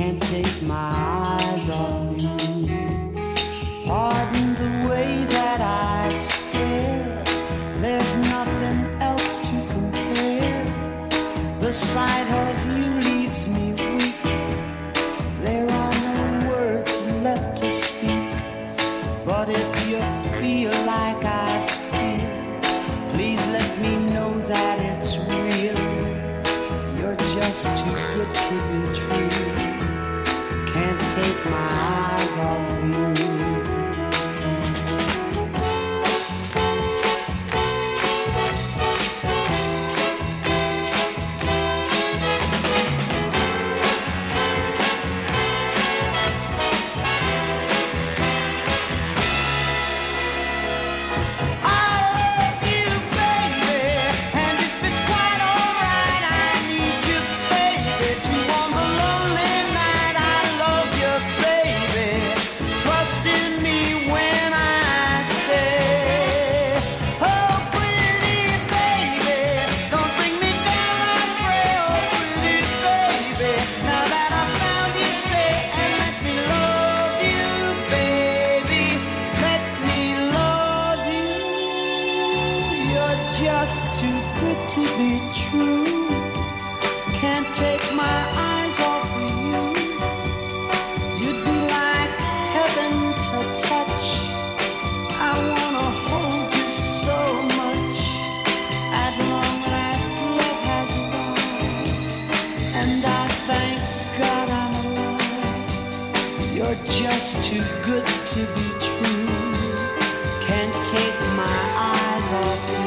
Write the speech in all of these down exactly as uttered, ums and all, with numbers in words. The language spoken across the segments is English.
can't take my eyes off you. Pardon the way that I stare, there's nothing else to compare. The sight of you leaves me weak, there are no words left to speak. But if you feel like I feel, please let me know that it's real. You're just too good to be true, can't take my eyes off you. Just too good to be true, can't take my eyes off you.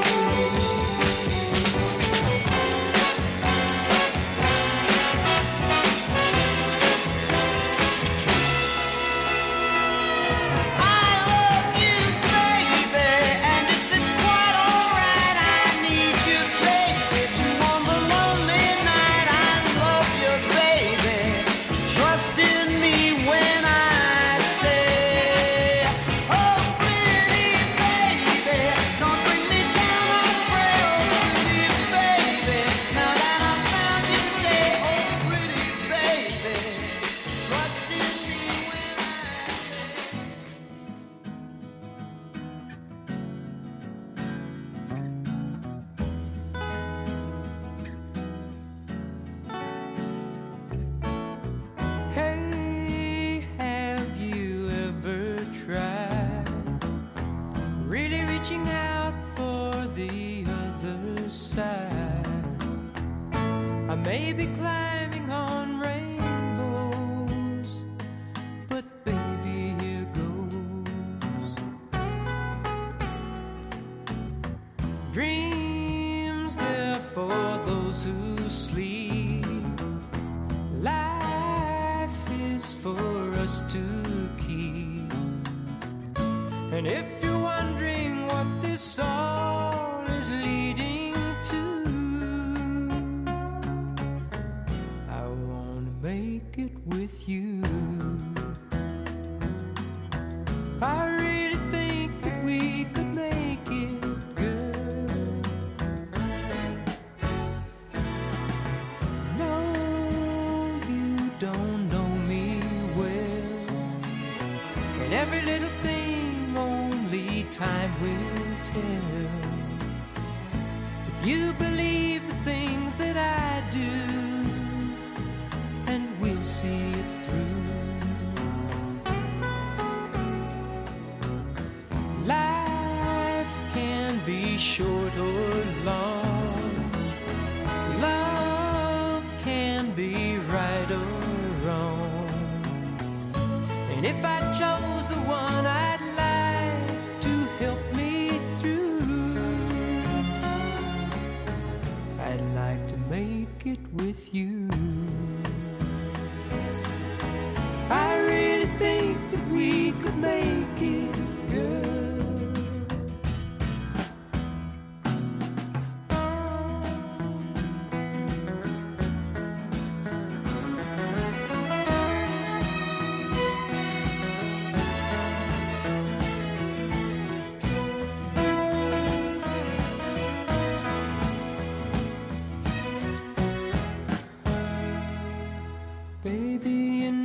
Baby, you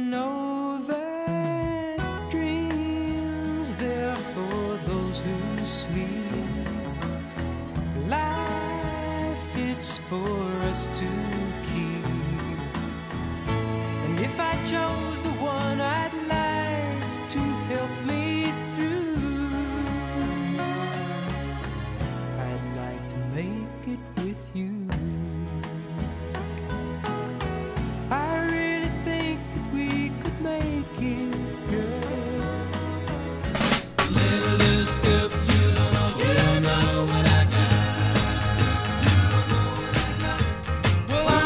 promise to keep. And if I chose the one I'd like to help me through, I'd like to make it with you. I really think that we could make it, girl. Little, little scoop, you don't know, you don't know what I got. Scoop, you don't know what I got. Well,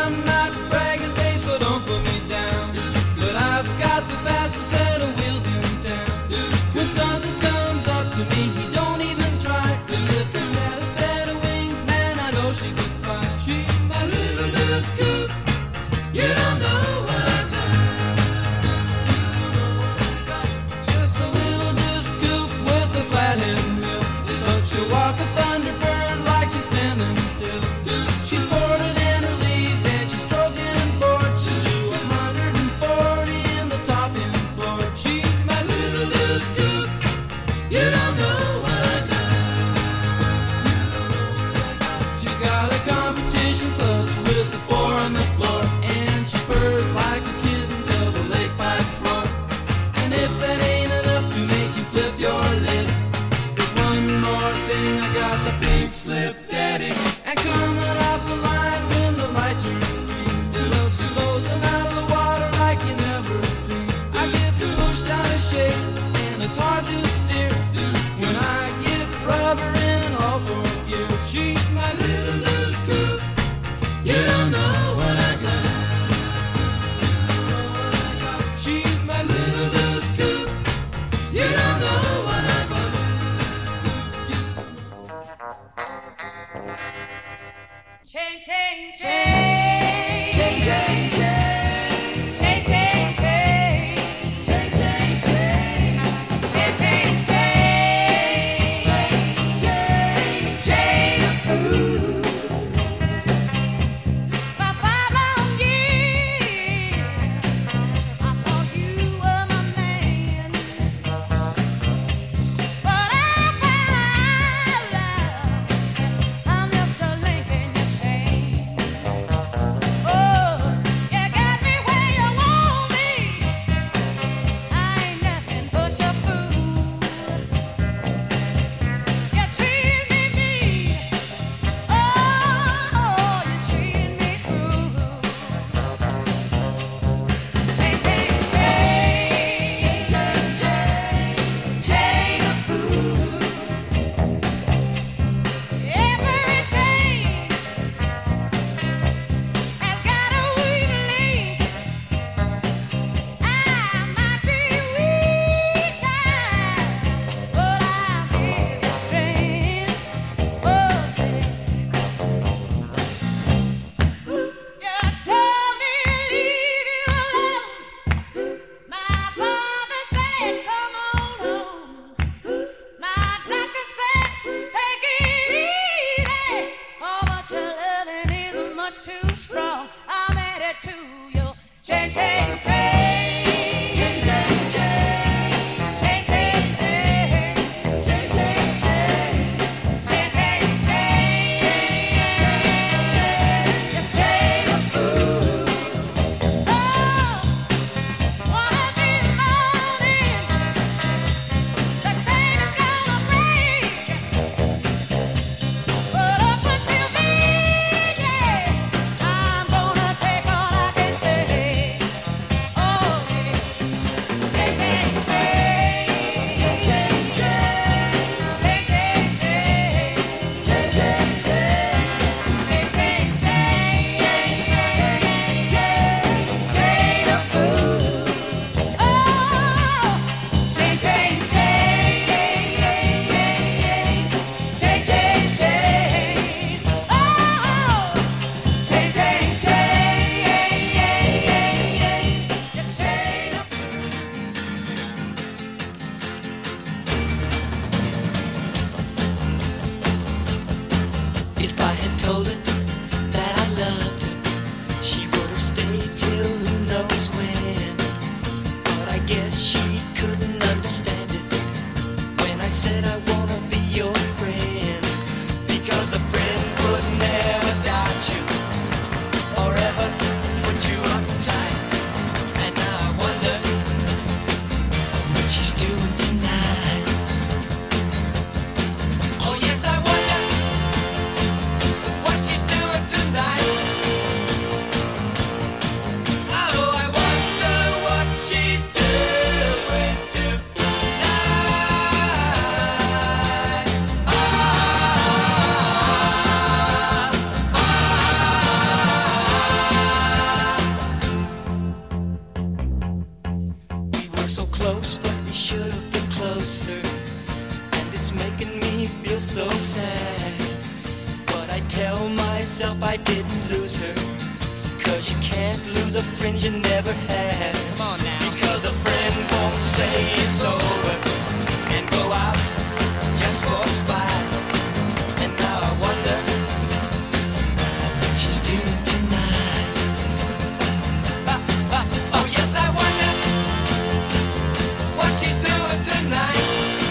were so close, but we should have been closer. And it's making me feel so sad. But I tell myself I didn't lose her, 'cause you can't lose a friend you never had. Come on now. Because a friend won't say it's over and go out just for spite. And now I wonder what she's doing tonight. Ah, ah, oh yes, I wonder what she's doing tonight.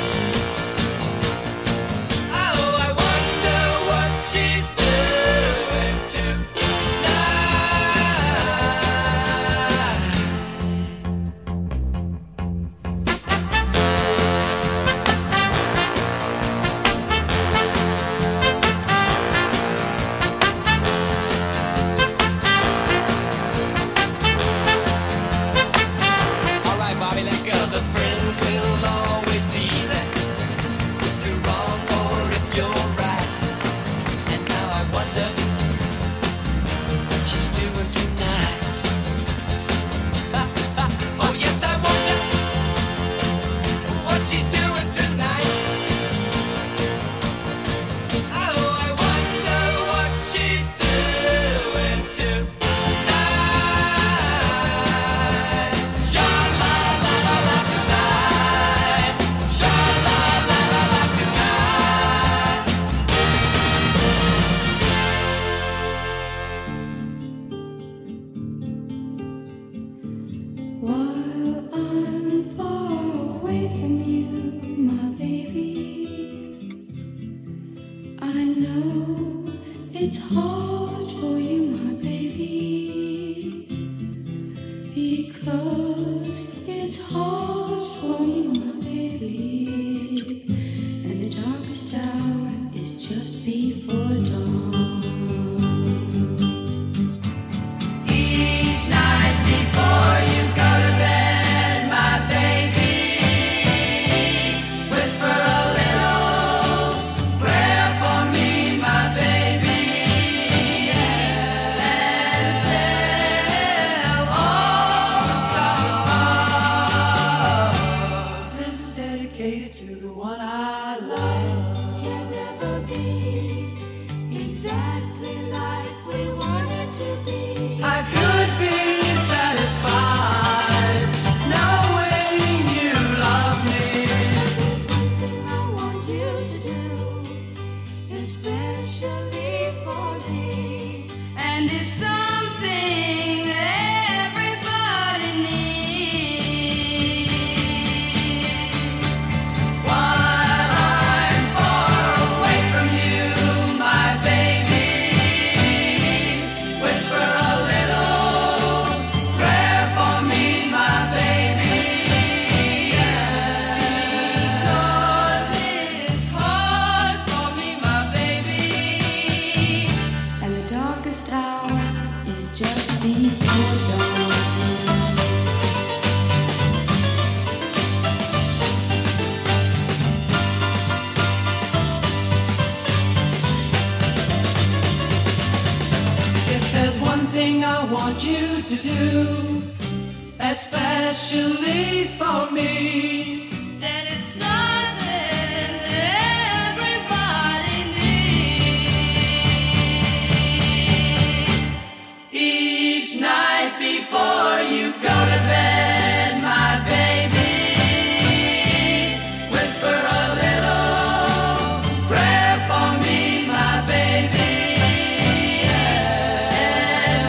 Oh, I wonder what she's doing tonight. All right, Bobby, let's go. 'Cause a friend will always be there if you're wrong or if you're right. And now I wonder what she's doing tonight. Ah, ah, oh yes, I wonder what she's doing tonight. Oh, I wonder what she's doing tonight. Sha-la-la-la-la tonight. Sha-la-la-la-la tonight. While I'm far away from you, my baby, I know it's hard for you, my baby, because it's hard for me, my baby, and the darkest hour is just before dawn. Each night before you go to bed, my baby, whisper a little prayer for me, my baby, and tell all the stars. This is dedicated to the one I love. You'll never be exactly like we wanted to be. I could be satisfied knowing you love me. There's one thing I want you to do, especially for me. And it's something that everybody needs. While I'm far away from you, my baby, whisper a little prayer for me, my baby, because it's hard for me, my baby, and the darkest hour is just before dawn. If there's one thing I want you to do, especially for me, then it's something that everybody needs. Each night before you go to bed, my baby, whisper a little prayer for me, my baby, and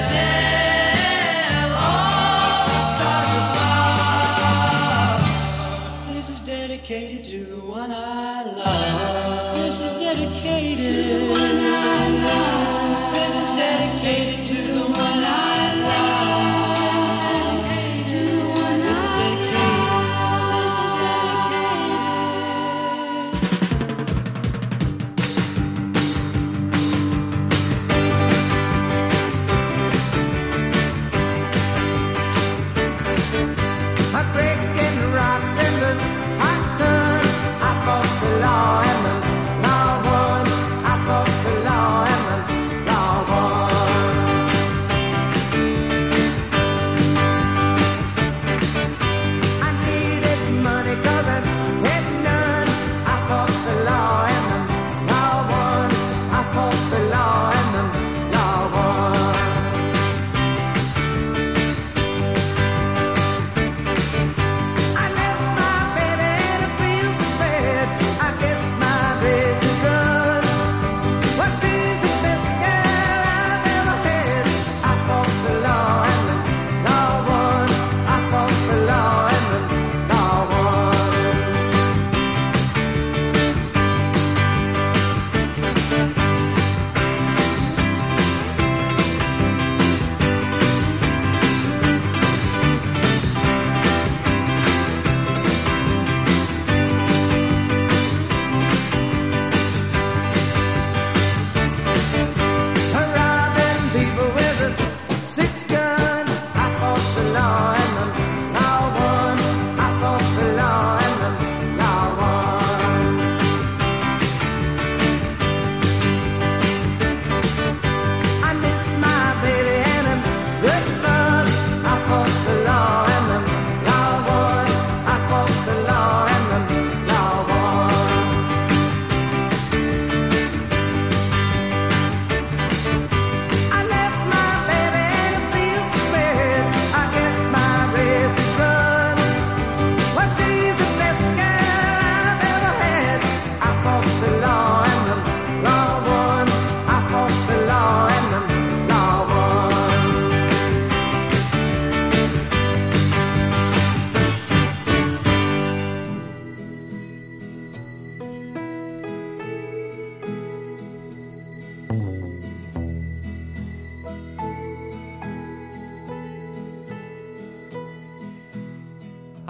tell all the stars above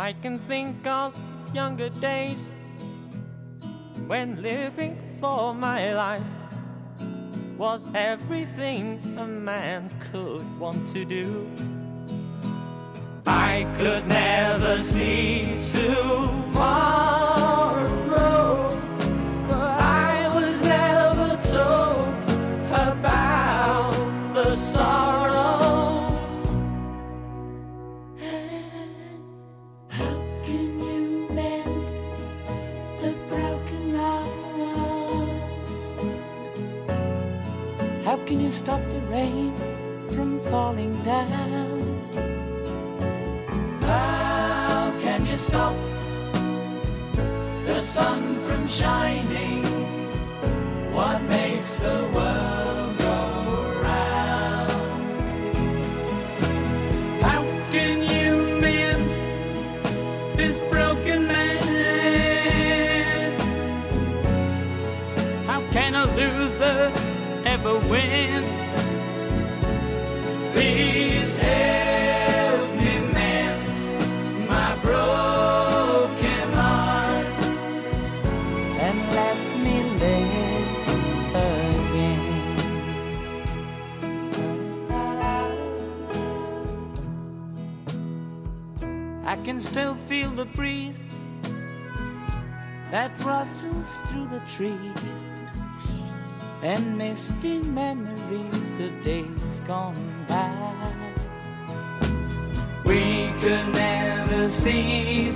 I can think of younger days when living for my life was everything a man could want to do. I could never see tomorrow, but I was never told about the sorrows. How can you mend the broken hearts? How can you stop the rain from falling down? How can you stop the sun from shining? What makes the world go round? How can you mend this broken man? How can a loser ever win? Please help me mend my broken heart and let me live again. I can still feel the breeze that rustles through the trees and misty memories of days gone by. We could never see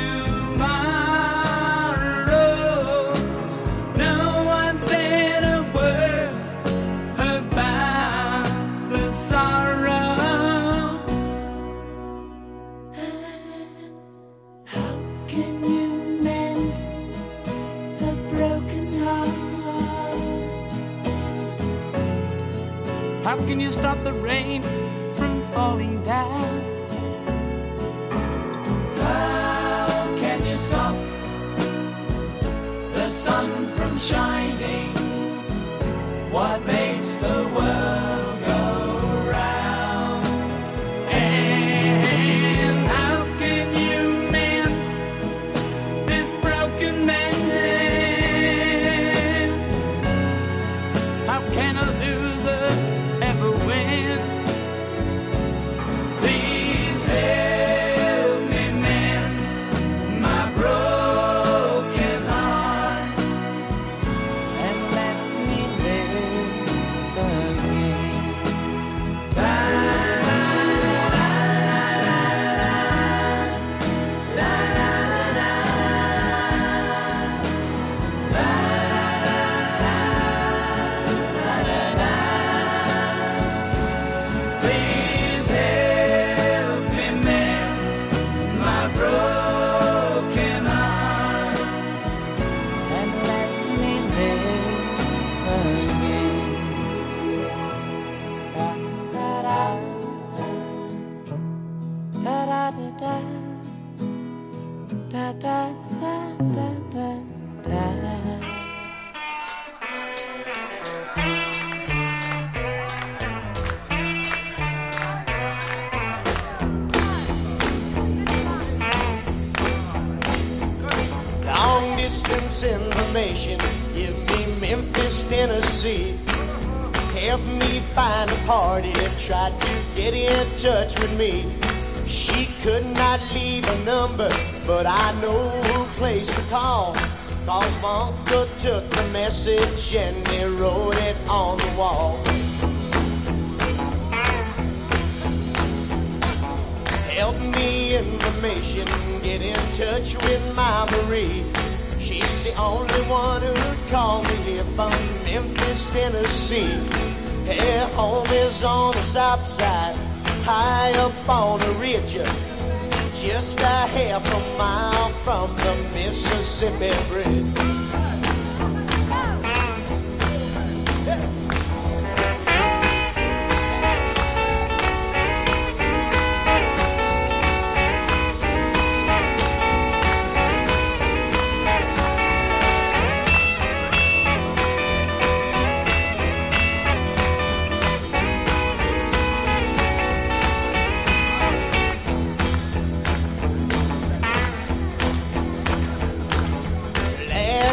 tomorrow. No one said a word about the sorrow. How can you mend the broken heart? How can you stop the rain from falling down? How can you stop the sun from shining? What makes the world go round? And how can you mend this broken man? How can a loser ever win? Please help me mend my broken heart and let me live again. La, la, la, la, la, la, la, please help me mend my broken heart and let me live again. Da da da da da da da da da da da. Long distance information, give me Memphis, Tennessee. Help me find a party that tried to get in touch with me. She could not leave a number, but I know who place to call. Cause my uncle took the message and he wrote it on the wall. Help me information, get in touch with my Marie. She's the only one who'd call me here from Memphis, Tennessee. Her home is on the south side, high up on a ridge, just a half a mile from the Mississippi Bridge.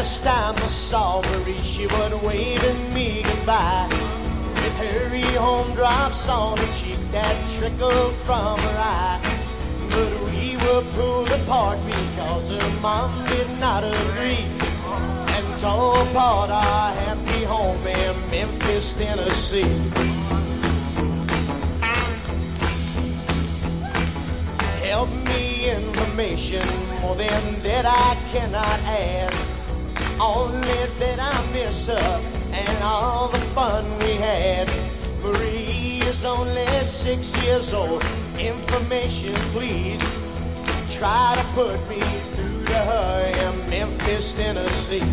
last time I saw Marie, she was waving me goodbye. With hurry home drops on her cheek that trickled from her eye. But we were pulled apart because her mom did not agree and tore apart our happy home in Memphis, Tennessee. Help me information, more than that I cannot add. Only that I miss her and all the fun we had. Marie is only six years old. Information, please. Try to put me through to her in Memphis, Tennessee.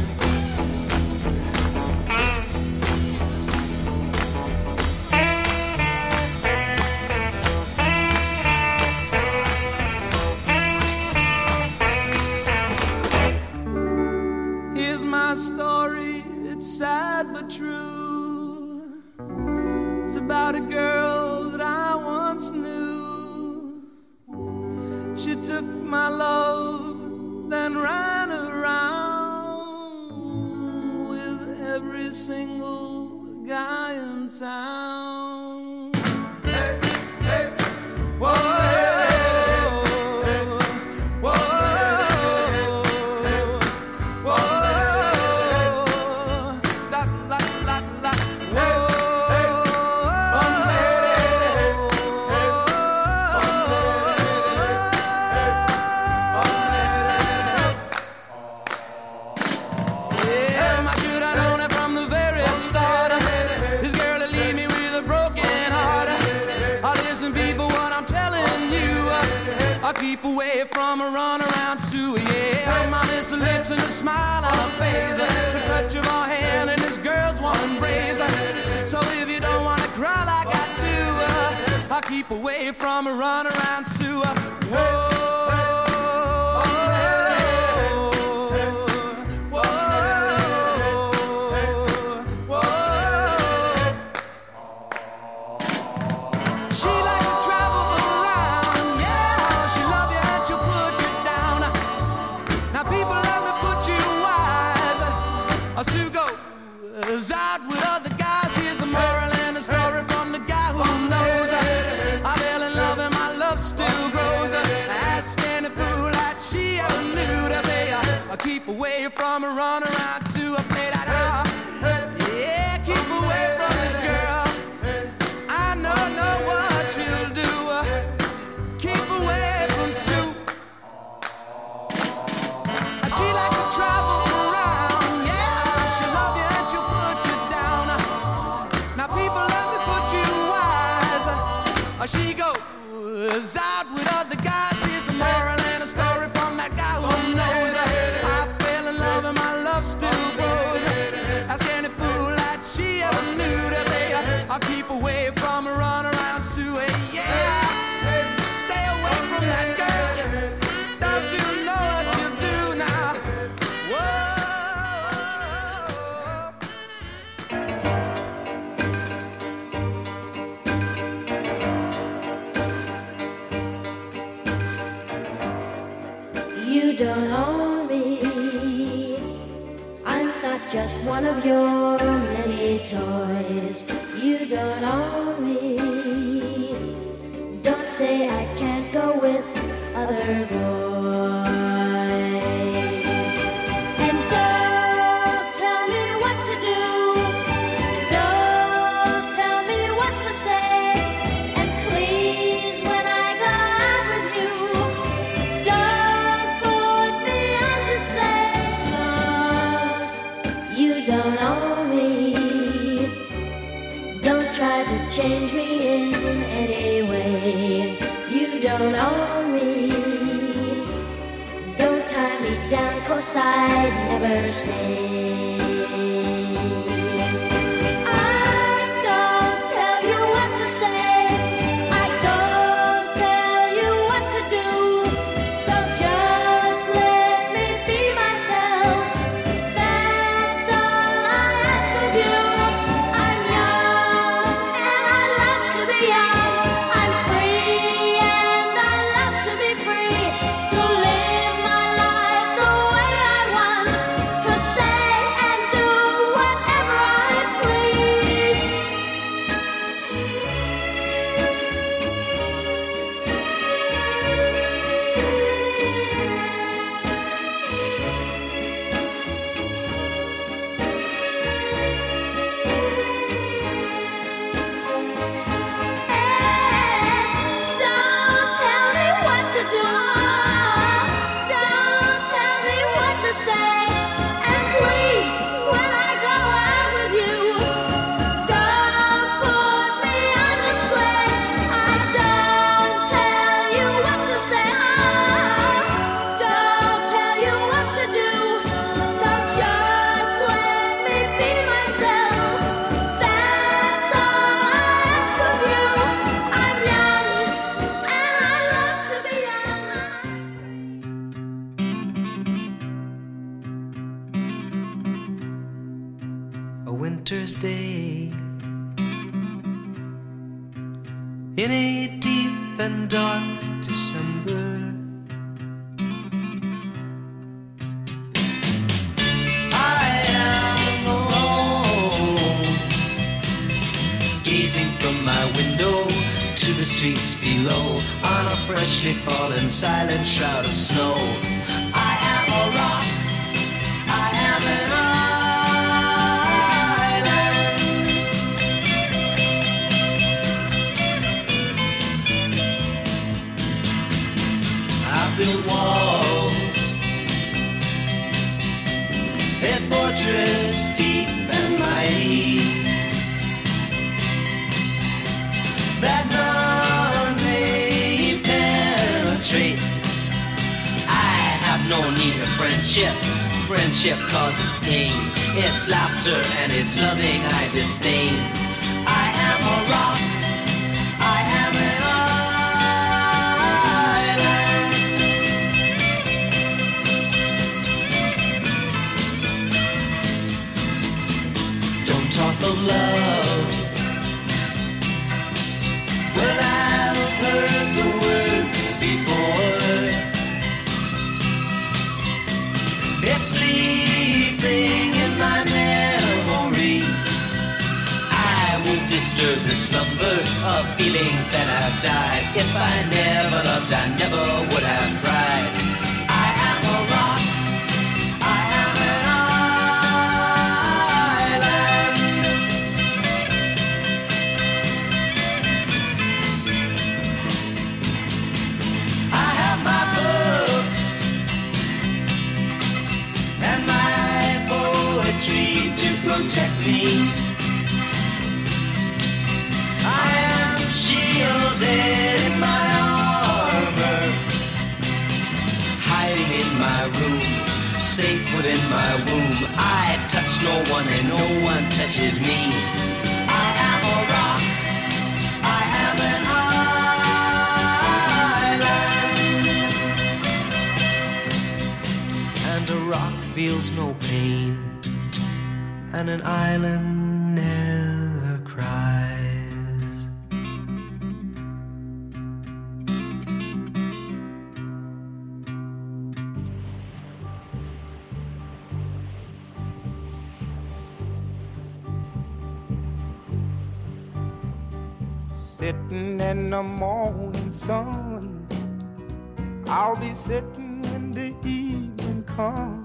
Here's my story, it's sad but true. It's about a girl that I once knew. She took my love, then ran around with every single guy in town. Hey, hey, whoa, hey, whoa, whoa, la, la, la, la, whoa. Keep away from a runaround Sue, yeah. My miss her lips and a smile on her face, the touch of her hand and this girl's warm embrace. So if you don't wanna cry like I do, I'll keep away from a runaround Sue. Whoa. Out with other guys, here's the moral and the story from the guy who knows. I fell in love and my love still grows. Ask any fool that she ever knew to say, I keep away from a runaround Sue. I play that out. Yeah, keep away from this girl. I know, know what she'll do. Keep away from Sue. She likes to travel. She goes out with other guys. Here's the moral and a story from that guy who knows. I fell in love and my love still grows. Ask any fool that she ever knew to say, I'll keep away from a runaround Sue. Yeah, stay away from that girl. Don't you know what you do now? Whoa. You don't own me. I'm not just one of your many toys. You don't own me. Don't say I can't go with other boys. And don't tell me what to do. Don't tell me what to say. And please, when I go out with you, don't put me on display, 'cause you don't own me. Don't try to change me in any way. You don't own me. Don't tie me down, 'cause I'd never stay. I don't tell you what to say. I don't tell you what to do. So just let me be myself. That's all I ask of you. I'm young and I love to be young. I'm free and I love to be free. To live my life the way I want. To say winter's day. In a deep and dark December, I am alone, gazing from my window to the streets below, on a freshly fallen silent shroud of snow. I am a rock, I am an island. I built walls, a fortress deep and mighty, that none may penetrate. I have no need of friendship. Friendship causes pain. It's laughter and it's loving I disdain. I am a rock, I am an island. Don't talk of love. Well, I've heard the word before. It's sleeping in my memory. I won't disturb the slumber of feelings that have died. If I never loved, I never would have tried. I am a rock, I am an island. I have my books and my poetry to protect me. I am shielded in my armor, hiding in my room, safe within my womb. I touch no one and no one touches me. I am a rock, I am an island. And a rock feels no pain, and an island never cries. Sitting in the morning sun, I'll be sitting when the evening comes,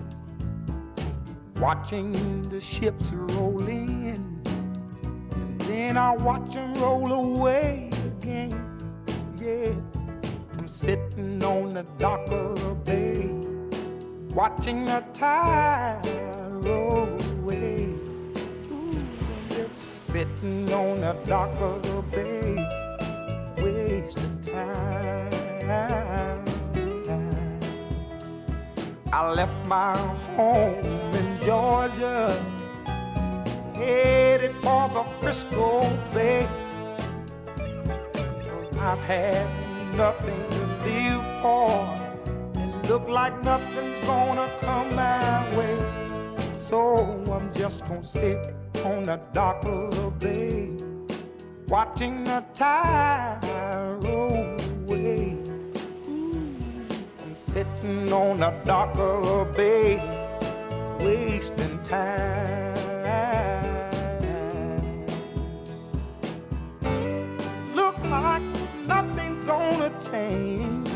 watching the ships roll in, and then I'll watch them roll away again. Yeah, I'm sitting on the dock of the bay, watching the tide roll away. Ooh, I'm just sitting on the dock of the bay, wasting time. I left my home in Georgia, headed for the Frisco Bay, 'cause I've had nothing to live for, and look like nothing's gonna come my way. So I'm just gonna sit on the dock of the bay, watching the tide roll away. Sitting on the dock of the bay, wasting time. Look like nothing's gonna change.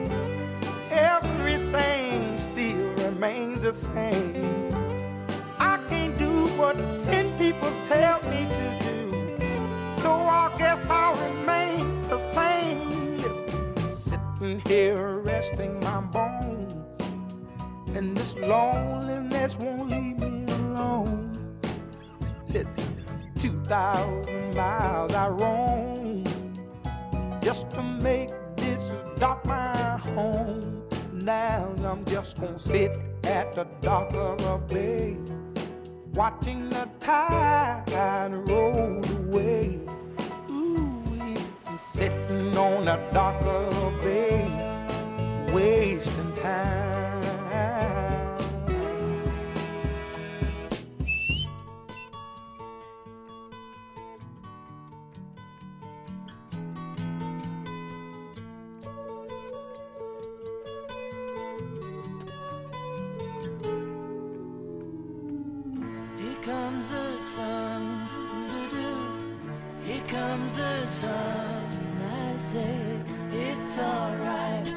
Everything still remains the same. I can't do what ten people tell me to do, so I guess I'll remain the same. Listen, sitting here resting my bones, and this loneliness won't leave me alone. Listen, two thousand miles I roam just to make this dock my home. Now I'm just gonna sit at the dock of the bay, watching the tide roll away. Ooh, I'm sitting on the dock of the bay, wasting time. comes the sun, here comes the sun. I say it's alright.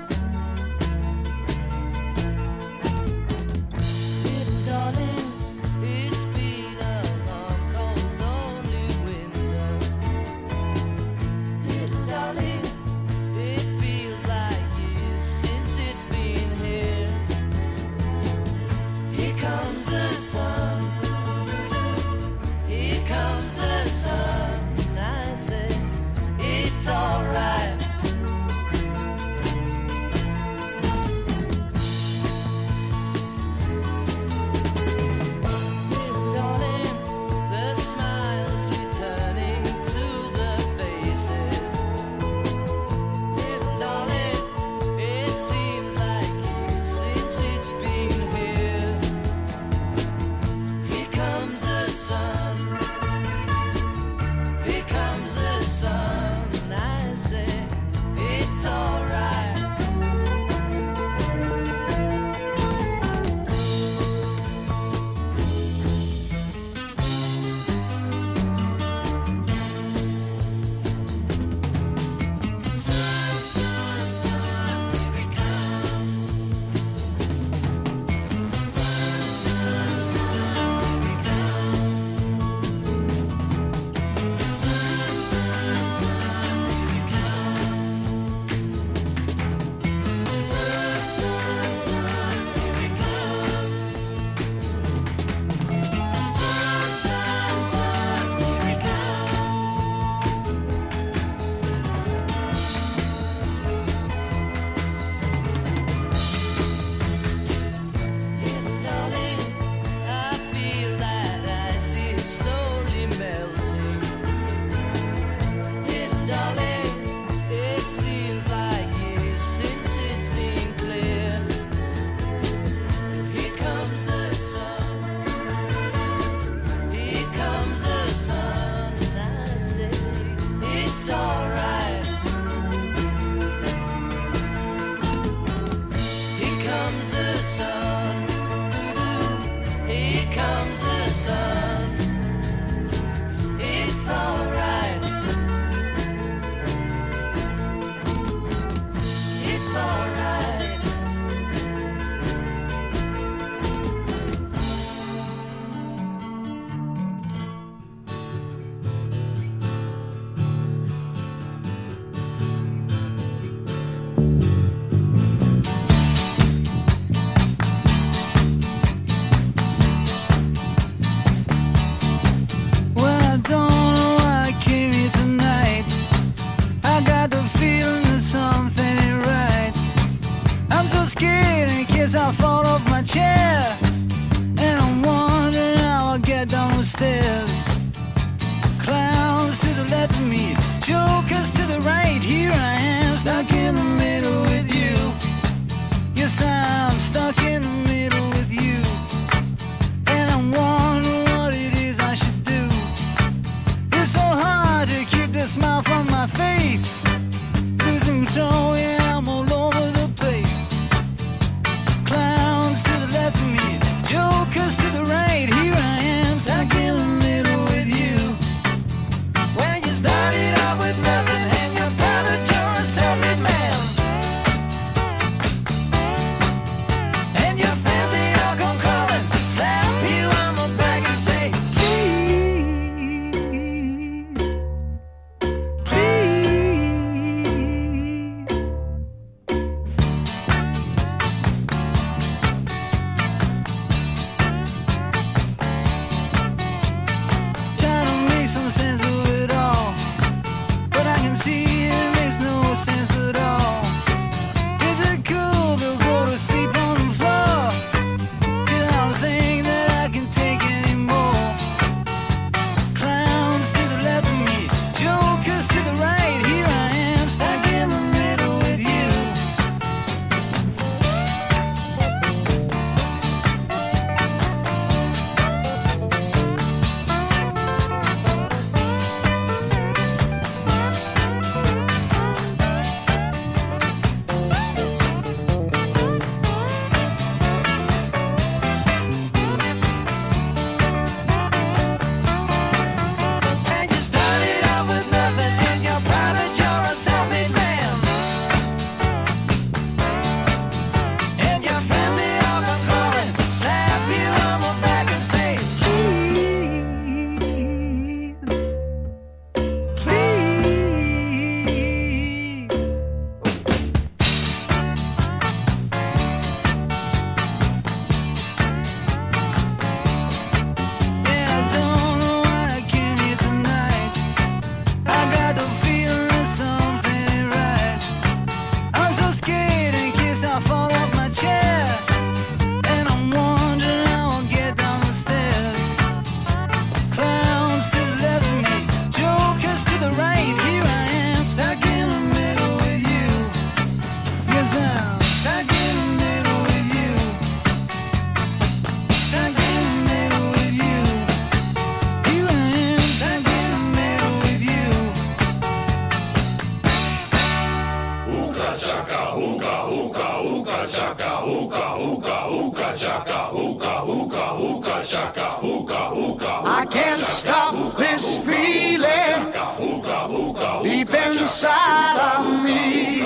Little darling, it's been a long, cold, lonely winter. Little darling, it feels like years since it's been here. Here comes the sun, here comes the sun. I say it's alright. Little darling, the smiles returning to the faces. Little darling, it seems like years since it's been here. Here comes the sun, here comes the sun. I say it's alright. Sun, sun, sun, here it comes. Sun, sun, sun, here it comes. Sun, sun, sun, here it comes. Sun, sun, sun, here it comes. Sun, sun, sun, here it comes. Little darling, I feel that ice is slowly melting. Little darling, it seems like years since it's been clear. Here comes the sun, here comes the sun. I say it's alright. Here comes the sun, here comes the sun. It's alright. It's alright. Well, I don't know why I came here tonight. I got the feeling that something ain't right. I'm so scared in case I fall off my chair, and I'm wondering how I'll get down the stairs. Clowns to the left of me, jokers to the right. Here I am, stuck in the middle with you. Yes, I'm stuck in the middle with you, and I'm wondering what it is I should do. It's so hard to keep the smile from my face. Losing control, yeah, I'm all over the place. Clowns to the left of me, jokers to the right. Here I am, stuck in the middle with you. When you started out with nothing and you found that you're a self-made man. I can't stop this feeling deep inside of me.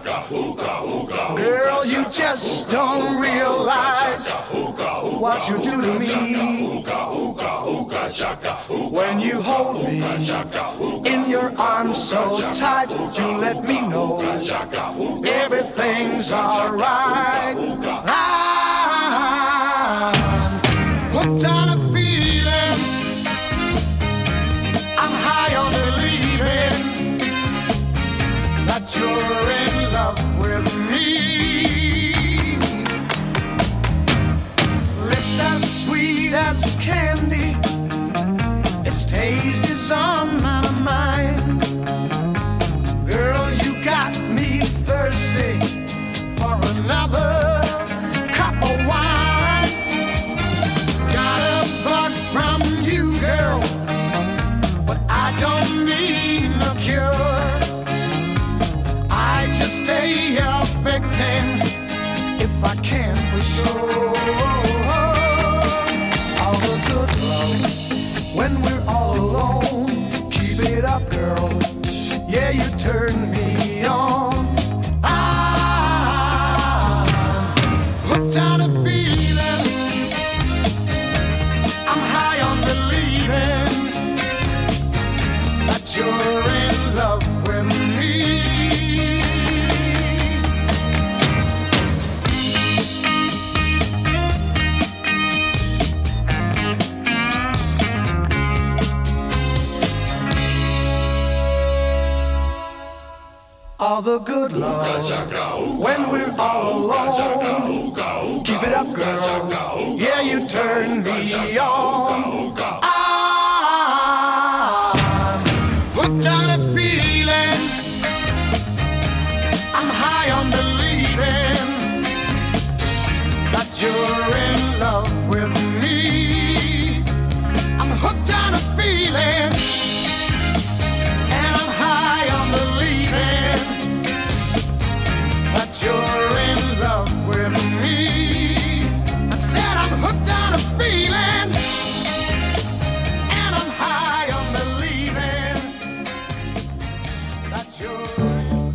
Girl, you just don't realize what you do to me. When you hold me in your arms so tight, you let me know everything's alright. I'm hooked on a feeling, I'm high on believing that you're in love with me. Lips as sweet as candy, its taste is on my mind. Girl, you got me thirsty for another cup of wine. Got a bug from you, girl, but I don't need no cure. I just stay a victim if I can for sure. All the good love when we're all alone, keep it up, girl. Yeah, you turn me on. I'm hooked on a feeling, I'm high on believing that you're in love with me. All the good love when we're all alone, keep it up, girl. Yeah, you turn me on. I'm hooked on a feeling, I'm high on believing that you're in love with me. I'm hooked on a feeling, and I'm high on believing that you're in love with me. I said I'm hooked on a feeling, and I'm high on believing that you're.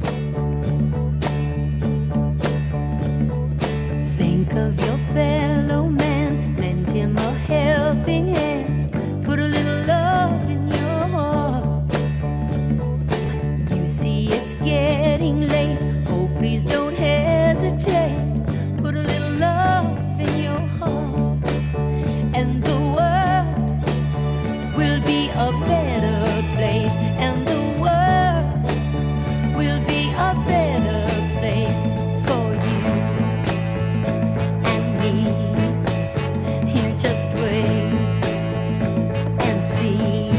Think of your fellow man, lend him a helping hand, put a little love in your heart. You see it's getting late, oh please don't hesitate, put a little love in your heart, and the world will be a better place, and the world will be a better place for you and me. Here, just wait and see.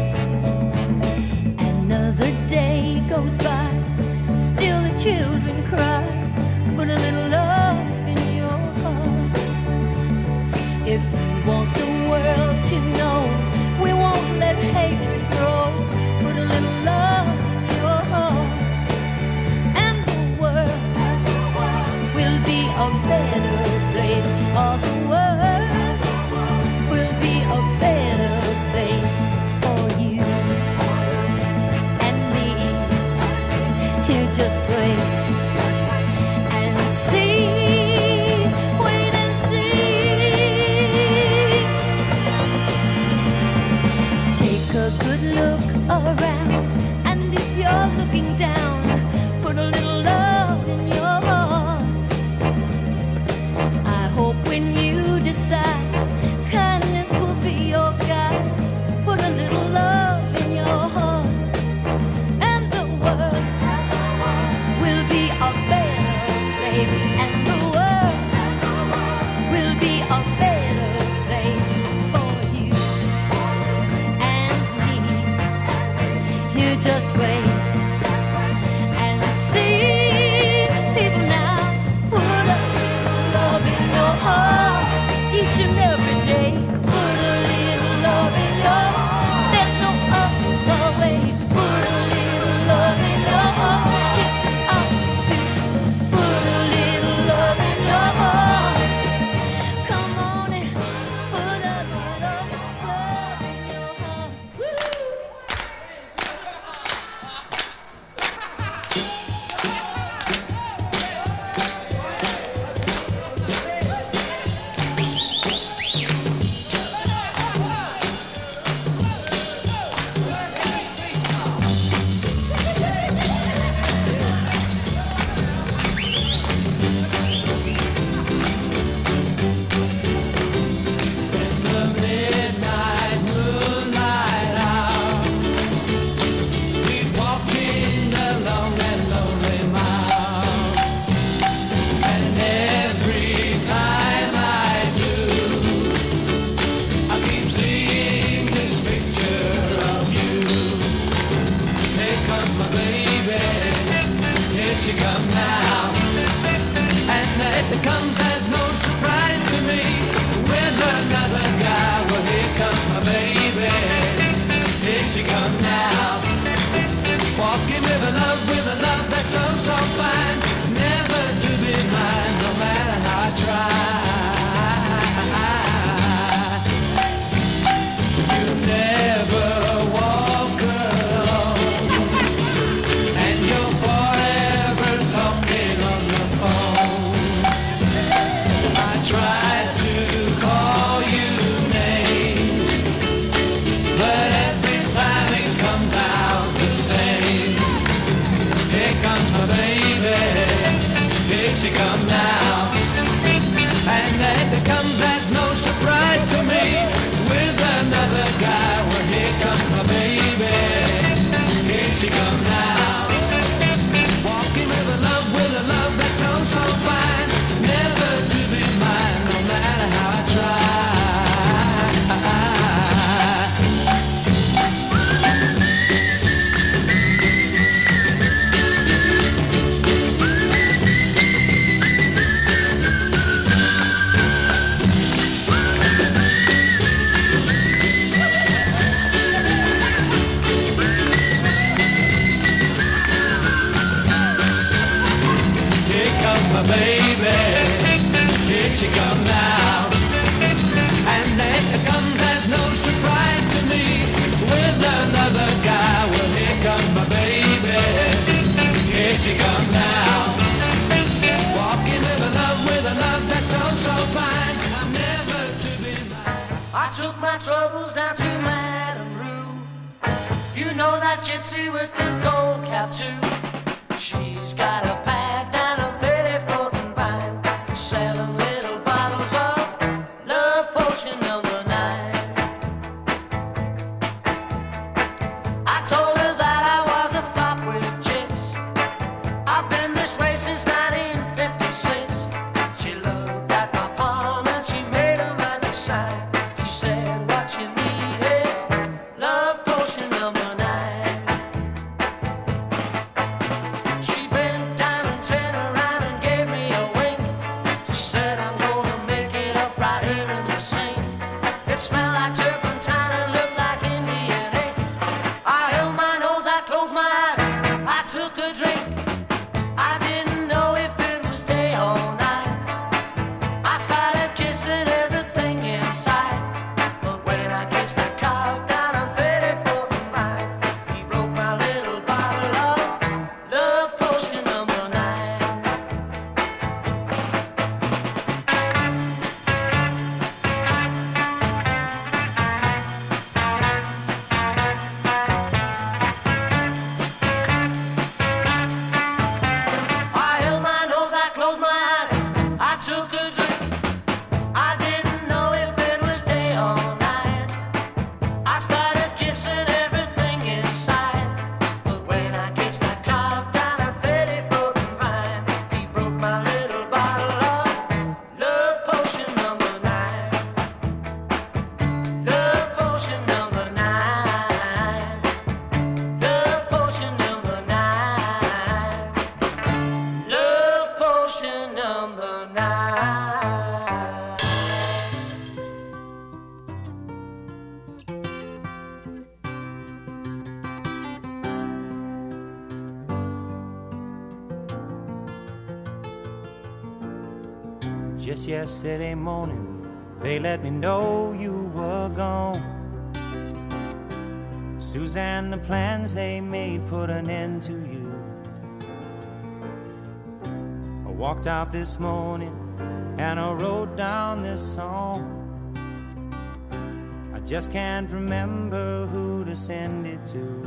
Another day goes by, still the children cry, put a little love in your heart. If you want the world to know, we won't let hatred grow, put a little love in your heart, and the world will be a better place. All the world will be a better place for you and me. Here, just wait and see, wait and see. Take a good look around, and if you're looking down, put a little love in your heart. I hope when you decide, kindness will be your guide, put a little love in your heart, and the world will be a better place, and the world will be a better place for you and me. You just wait and see. People now, put a little love in your heart each and every day. Put a little love in your heart. There's no other way. Put a little love in your heart. Get out to comes now. And that comes as no surprise to me. With another guy, well, here comes my baby. Here she comes now. Walking with a love, with a love that's so, so fine. Never to be mine, no matter how I try. Baby, here she comes now. And then it comes as no surprise to me. With another guy, well, here comes my baby. Here she comes now. Walking with a love, with a love that's so, so fine. I'm never to be mine. I took my troubles down to Madame Rue. You know that gypsy with the gold cap too. She's got a pack down a selling little bottles of love potion number nine. I told her that I was a flop with chicks. I've been this way since nineteen fifty-six. She looked at my palm and she made a magic sign. She said, what you need is love potion number nine. She bent down and turned around and gave me a wink. Said I'm gonna make it up right here in the sink. It smelled like turpentine and looked like Indian ink. I held my nose, I closed my eyes, I took a drink. I didn't know if it was day or night. I started kissing everything inside. But when I kissed the cow down on thirty-fourth and Vine, he broke my little bottle of love potion number nine. Took a drink. I didn't know if it was day or night. I started kissing everything inside. But when I kissed that cob down at thirty-fourth and Vine, he broke my little bottle of love potion number nine. Love potion number nine. Love potion number nine. Love potion number nine. Just yesterday morning, they let me know you were gone. Suzanne, the plans they made put an end to you. I walked out this morning and I wrote down this song. I just can't remember who to send it to.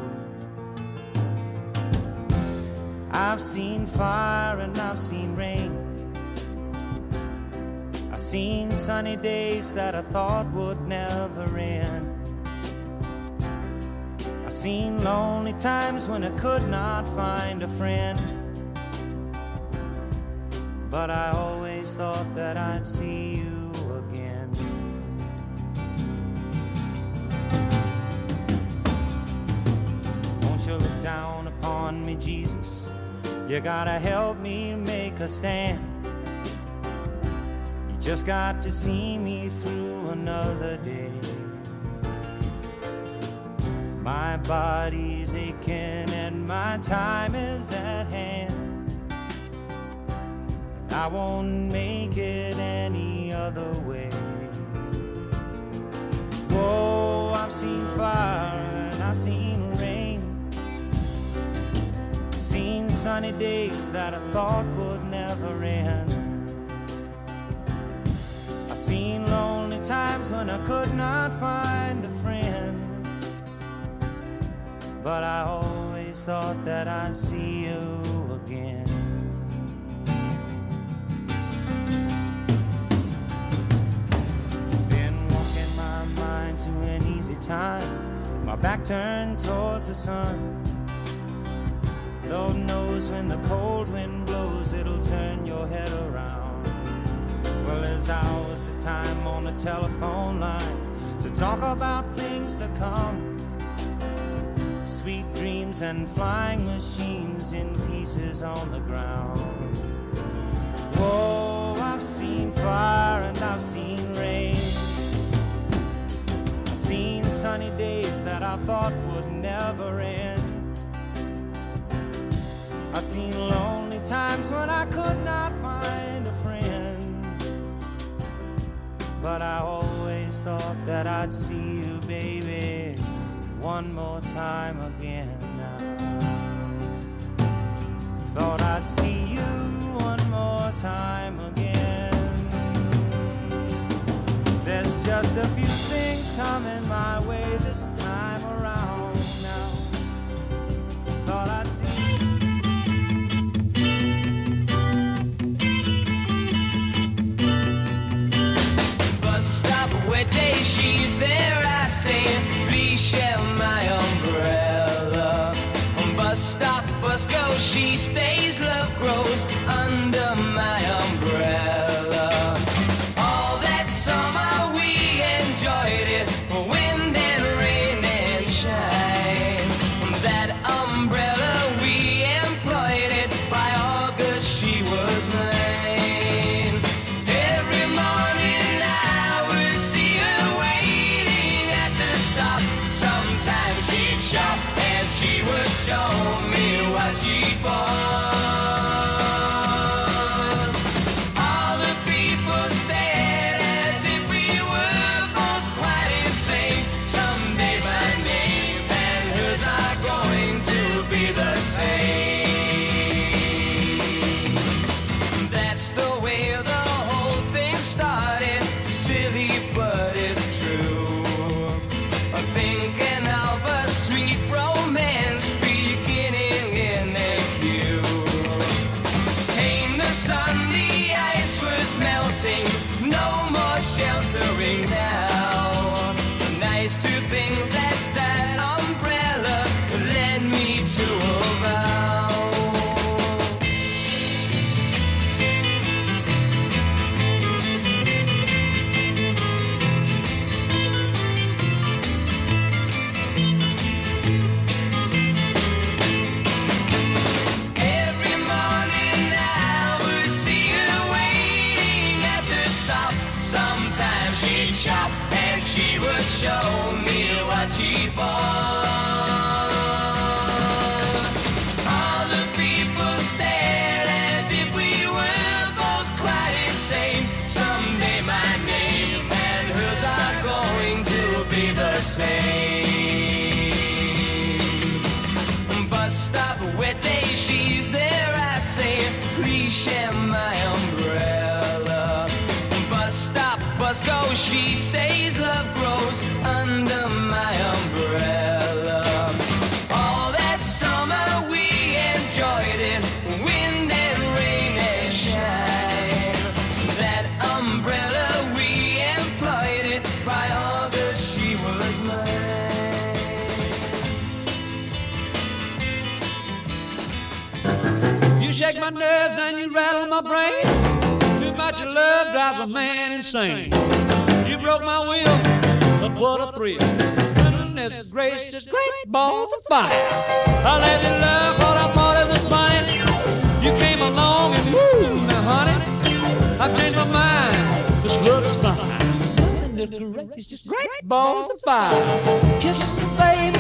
I've seen fire and I've seen rain. I've seen sunny days that I thought would never end. I've seen lonely times when I could not find a friend. But I always thought that I'd see you again. Won't you look down upon me, Jesus? You gotta help me make a stand. You just got to see me through another day. My body's aching and my time is at hand. I won't make it any other way. Whoa, I've seen fire and I've seen rain. I've seen sunny days that I thought would never end. I've seen lonely times when I could not find a friend. But I always thought that I'd see you again. back turned towards the sun. Lord knows when the cold wind blows, it'll turn your head around. Well, there's hours of time on the telephone line to talk about things to come. Sweet dreams and flying machines in pieces on the ground. Whoa, I've seen fire and I've seen rain. I've seen sunny days that I thought would never end. I've seen lonely times when I could not find a friend. But I always thought that I'd see you, baby, one more time again now. Thought I'd see you one more time again. There's just a few things coming my way this time around now. Thought I'd see wet day, she's there, I say, please share my umbrella. Bus stop, bus goes, she stays, love grows under my umbrella. All that summer we enjoyed it, wind and rain and shine. That umbrella we employed it, by August she was mine. Every morning I would see her waiting at the stop. Sometimes she'd shop and she would show me what she'd bought. All the people stared as if we were both quite insane. Someday my name and hers are going to be the same. That's the way the whole thing started. Silly, but it's true. I'm thinking of a sweet romance beginning in a queue. Came the sun, the ice was melting, no more sheltering now. Nice to think that that umbrella led me to a vow. Every morning I would see her waiting at the stop. Sometimes she'd shop and she would show me what she bought. All the people stared as if we were both quite insane. Someday my name and hers are going to be the same. Bus stop, wet day, she's there, I say, please share my umbrella. Bus stop, bus goes, she stays, love grows under my umbrella. All that summer we enjoyed it, wind and rain and shine. That umbrella we employed it, by August she was mine. You shake my nerves and you rattle my brain. Too much of love drives a man insane. You broke my will, but what a thrill. Goodness gracious, great balls of fire. I let you love what I thought it was funny. You came along and woo, now honey, I've changed my mind. This love is fine. Goodness gracious, great balls of fire. Kisses, baby.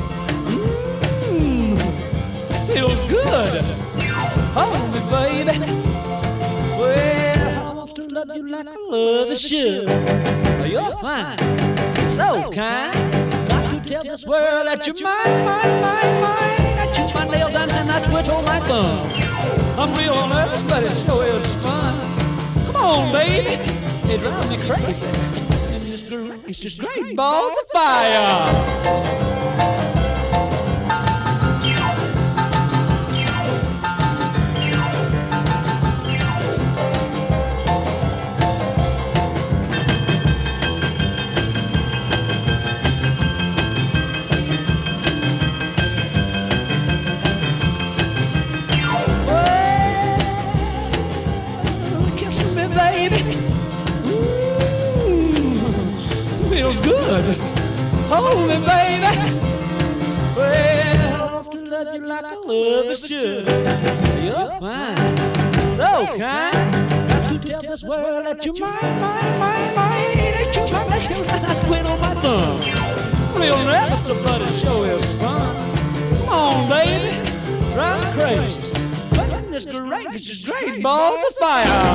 Mmm, feels good. Hold me, baby. Well, I want to love you like I love you should. You're fine, so kind. Got to tell this world that you're mine, mine, mine, mine. I chew my nails and then I twiddle my thumb. I'm real nervous, but it sure is fun. Come on, baby, it drives me crazy. And it's great, it's just great balls of fire. baby. Ooh, feels good. Hold me, baby. Well, to love you like I love is should. You're fine, so kind. Got to tell this world that you're mine, mine, mine, mine. That you're mine, that you're mine. I quit on my thumb. Real never somebody show is fun. Come on, baby, drive me crazy. Goodness gracious, is great balls of fire.